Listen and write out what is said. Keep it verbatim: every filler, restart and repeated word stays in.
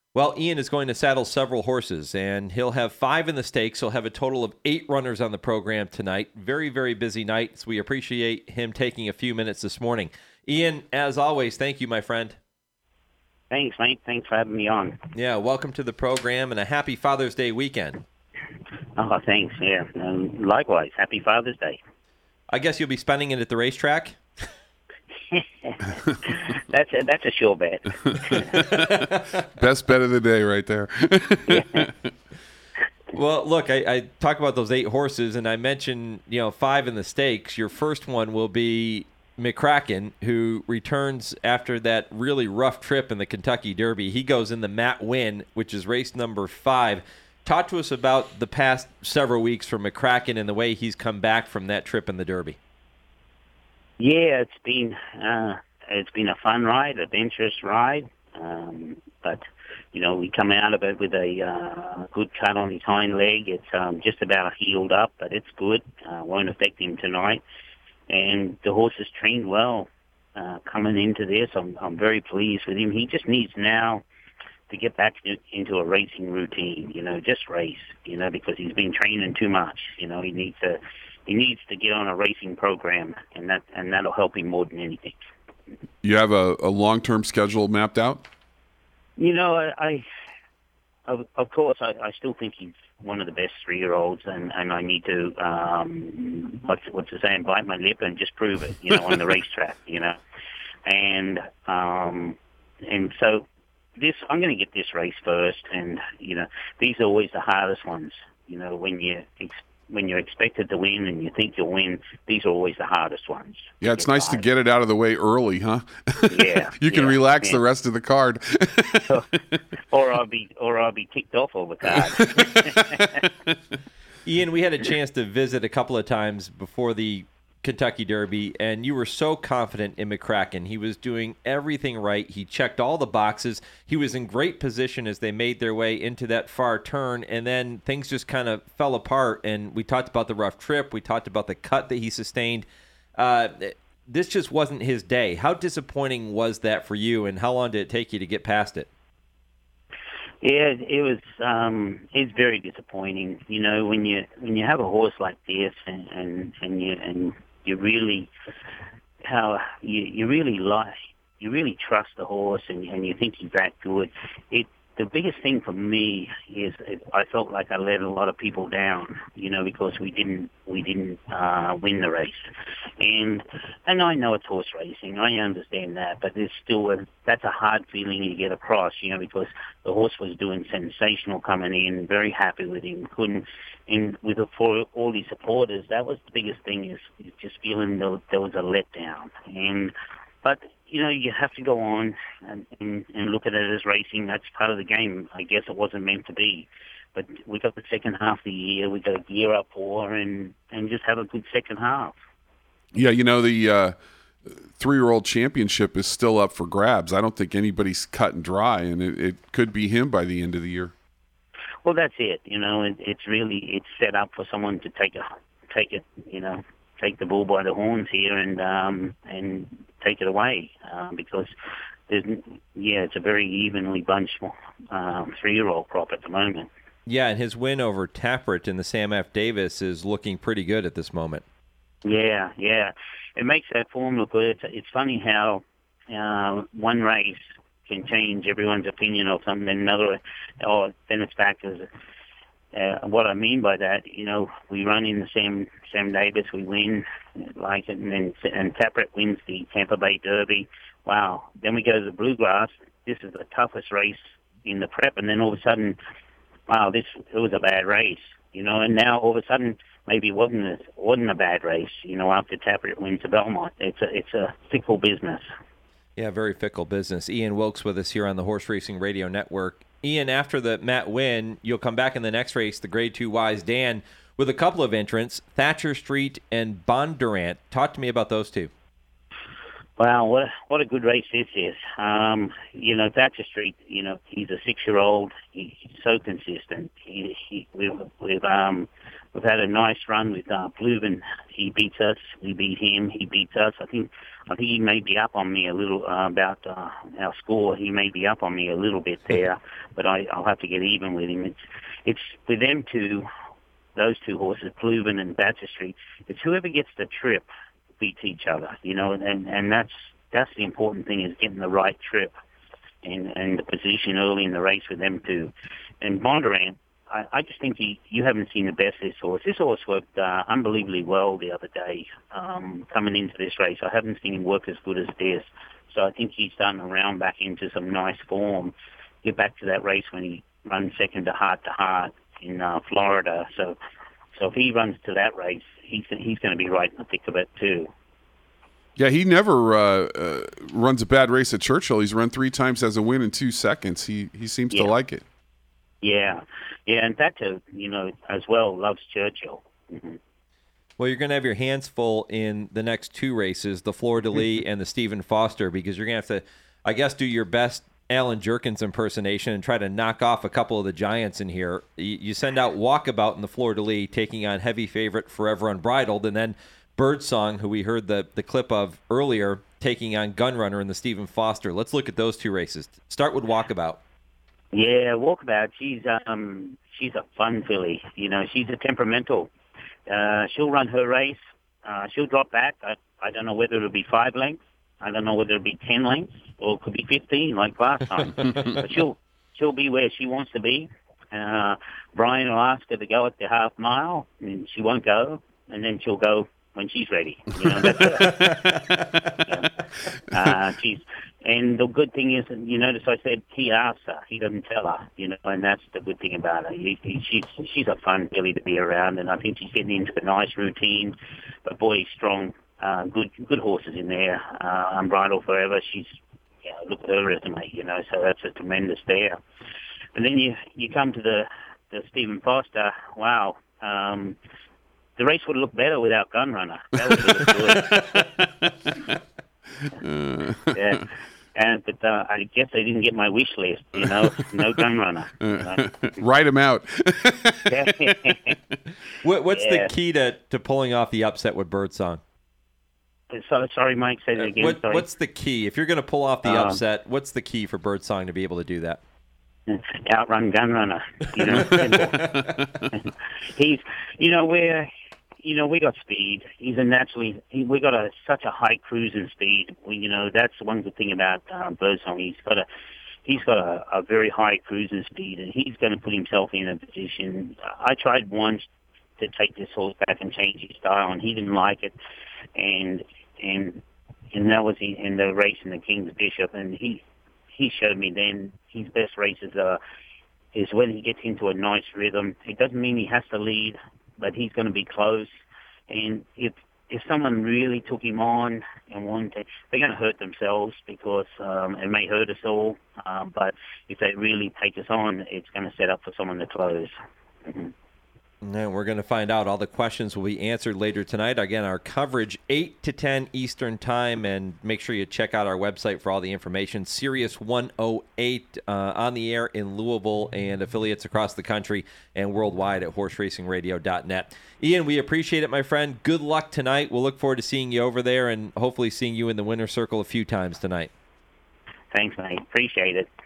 Well, Ian is going to saddle several horses, and he'll have five in the stakes. He'll have a total of eight runners on the program tonight. Very, very busy night, so we appreciate him taking a few minutes this morning. Ian, as always, thank you, my friend. Thanks, mate. Thanks for having me on. Yeah, welcome to the program, and a happy Father's Day weekend. Oh, thanks, yeah. Um, likewise, happy Father's Day. I guess you'll be spending it at the racetrack? that's a, that's a sure bet. Best bet of the day right there. Yeah. Well, look, I, I talk about those eight horses, and I mentioned, you know, five in the stakes. Your first one will be McCracken, who returns after that really rough trip in the Kentucky Derby. He goes in the Matt Winn, which is race number five. Talk to us about the past several weeks for McCracken and the way he's come back from that trip in the Derby. Yeah, it's been uh, it's been a fun ride, adventurous ride, um, but you know we come out of it with a uh, good cut on his hind leg. It's um, just about healed up, but it's good. Uh, won't affect him tonight, and the horse is trained well uh, coming into this. I'm I'm very pleased with him. He just needs now to get back to, into a racing routine. You know, just race. You know, because he's been training too much. You know, he needs to. He needs to get on a racing program, and that and that'll help him more than anything. You have a, a long-term schedule mapped out? You know, I, I of, of course, I, I still think he's one of the best three-year-olds, and, and I need to, um, what's, what's the saying, bite my lip and just prove it, you know, on the racetrack, you know. And um, and so this, I'm going to get this race first, and, you know, these are always the hardest ones, you know, when you when you're expected to win and you think you'll win, these are always the hardest ones. Yeah, it's nice to get it out of the way early, huh? Yeah. You can yeah, relax yeah. the rest of the card. or I'll be or I'll be ticked off all the card. Ian, we had a chance to visit a couple of times before the Kentucky Derby, and you were so confident in McCracken. He was doing everything right. He checked all the boxes. He was in great position as they made their way into that far turn, and then things just kind of fell apart, and we talked about the rough trip. We talked about the cut that he sustained. Uh, this just wasn't his day. How disappointing was that for you, and how long did it take you to get past it? Yeah, it was. Um, it's very disappointing. You know, when you when you have a horse like this, and and, and you and you really how you you really like you really trust the horse, and and you think he's that good. It the biggest thing for me is it, I felt like I let a lot of people down. You know, because we didn't we didn't uh, win the race, and and I know it's horse racing. I understand that, but there's still a, that's a hard feeling you get across. You know, because the horse was doing sensational coming in, very happy with him. Couldn't, and with the, for all these supporters, that was the biggest thing is, is just feeling there, there was a letdown. And but you know, you have to go on and, and, and look at it as racing. That's part of the game. I guess it wasn't meant to be. But we got the second half of the year. We got to gear up for and and just have a good second half. Yeah, you know, the uh, three-year-old championship is still up for grabs. I don't think anybody's cut and dry, and it, it could be him by the end of the year. Well, that's it. You know, it, it's really it's set up for someone to take a take it. You know, take the bull by the horns here and um, and take it away um, because there's yeah, it's a very evenly bunched um, three-year-old crop at the moment. Yeah, and his win over Tappert in the Sam F. Davis is looking pretty good at this moment. Yeah, yeah. It makes that form look good. It's, it's funny how uh, one race can change everyone's opinion of something, and another, oh, then it's back as uh, what I mean by that, you know, we run in the Sam Sam Davis, we win, like it, and then and Tappert wins the Tampa Bay Derby. Wow. Then we go to the Bluegrass. This is the toughest race in the prep, and then all of a sudden, wow, this it was a bad race, you know, and now all of a sudden maybe it wasn't a, wasn't a bad race, you know, after Tappert wins the Belmont. It's a it's a fickle business. Yeah, very fickle business. Ian Wilkes with us here on the Horse Racing Radio Network. Ian, after the Matt Winn, you'll come back in the next race, the Grade Two Wise Dan, with a couple of entrants, Thatcher Street and Bondurant. Talk to me about those two. Wow, what a, what a good race this is. Um, you know, Thatcher Street, you know, he's a six-year-old. He, he's so consistent. He, he, we've, we've um, we've had a nice run with uh, Bluven. He beats us. We beat him. He beats us. I think I think he may be up on me a little uh, about uh, our score. He may be up on me a little bit there, but I, I'll have to get even with him. It's it's with them two, those two horses, Bluven and Badger Street. It's whoever gets the trip beats each other, you know, and and that's that's the important thing, is getting the right trip and and the position early in the race with them two. And Bondurant, I, I just think he, you haven't seen the best of this horse. This horse worked uh, unbelievably well the other day um, coming into this race. I haven't seen him work as good as this. So I think he's starting to round back into some nice form, get back to that race when he runs second to Heart to Heart in uh, Florida. So so if he runs to that race, he's, he's going to be right in the thick of it too. Yeah, he never uh, uh, runs a bad race at Churchill. He's run three times as a win in two seconds. He he seems yeah. to like it. Yeah, yeah, and that too, you know, as well, loves Churchill. Mm-hmm. Well, you're going to have your hands full in the next two races, the Fleur de Lis and the Stephen Foster, because you're going to have to, I guess, do your best Alan Jerkins impersonation and try to knock off a couple of the giants in here. You, you send out Walkabout in the Fleur de Lis, taking on heavy favorite Forever Unbridled, and then Birdsong, who we heard the, the clip of earlier, taking on Gunrunner in the Stephen Foster. Let's look at those two races. Start with Walkabout. Yeah, Walkabout. She's um she's a fun filly. You know, she's a temperamental. Uh, she'll run her race. Uh, she'll drop back. I, I don't know whether it'll be five lengths. I don't know whether it'll be ten lengths or it could be fifteen like last time. But she'll she'll be where she wants to be. Uh, Brian will ask her to go at the half mile, and she won't go, and then she'll go when she's ready. You know, that's her. Yeah. Uh, she's, and the good thing is, you notice I said he asks her, he doesn't tell her, you know, and that's the good thing about her. He, he, she's she's a fun filly to be around, and I think she's getting into a nice routine. But boy, strong, uh, good good horses in there. Uh, Unbridled Forever, she's, you know, look at her resume, you know, so that's a tremendous there. And then you you come to the the Stephen Foster. Wow. Um, The race would have looked better without Gunrunner. That would have looked good. yeah. And, but uh, I guess they didn't get my wish list, you know, no Gunrunner. You know? Write him out. what, what's yeah. the key to, to pulling off the upset with Birdsong? So, sorry, Mike, say that again. What, sorry. What's the key? If you're going to pull off the um, upset, what's the key for Birdsong to be able to do that? Outrun Gunrunner. You know, he's, you know, we're, you know, we got speed. He's a naturally, he, we got a such a high cruising speed. We, you know, that's one good thing about um, Birdsong. He's got a, he's got a, a very high cruising speed, and he's going to put himself in a position. I tried once to take this horse back and change his style, and he didn't like it, and and and that was in the race in the King's Bishop, and he. He showed me then his best races are is when he gets into a nice rhythm. It doesn't mean he has to lead, but he's going to be close. And if if someone really took him on and wanted to, they're going to hurt themselves because um, it may hurt us all. Um, but if they really take us on, it's going to set up for someone to close. Mm-hmm. And we're going to find out. All the questions will be answered later tonight. Again, our coverage eight to ten Eastern Time, and make sure you check out our website for all the information. Sirius one oh eight uh, on the air in Louisville and affiliates across the country and worldwide at horse racing radio dot net. Ian, we appreciate it, my friend. Good luck tonight. We'll look forward to seeing you over there and hopefully seeing you in the winner's circle a few times tonight. Thanks, mate. Appreciate it.